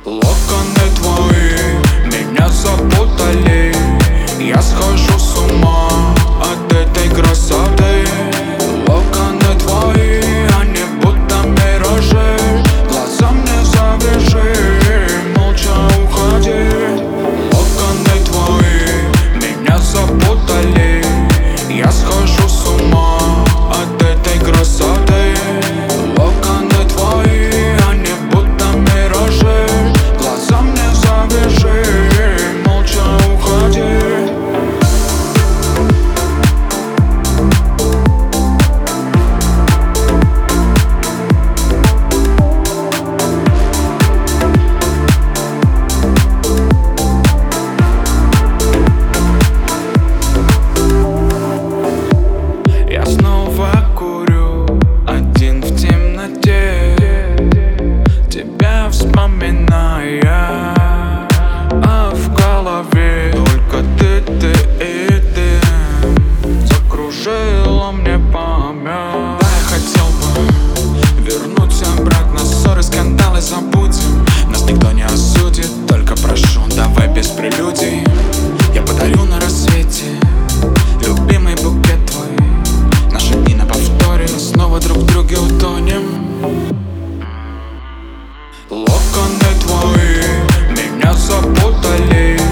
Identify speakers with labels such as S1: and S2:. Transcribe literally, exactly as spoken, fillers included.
S1: Локоны твои меня запутали. Я схожу с ума от этой красоты. Локоны твои, они будто миражи. Глаза мне завяжи, молча уходи. Локоны твои меня запутали. Я схожу с ума от этой красоты. Локоны твои, они будто миражи. Глаза мне завяжи, молча уходи. Я снова курю один в темноте, тебя вспоминая, а в голове только ты, ты и ты. Закружила мне память. Да, я хотел бы вернуться обратно. Ссоры, скандалы забудем. Нас никто не осудит, только прошу, давай без прелюдий. Я подарю на рассвете любимый букет твой. Наши дни на повторе, снова друг в друге утонем. Локоны твои меня запутали.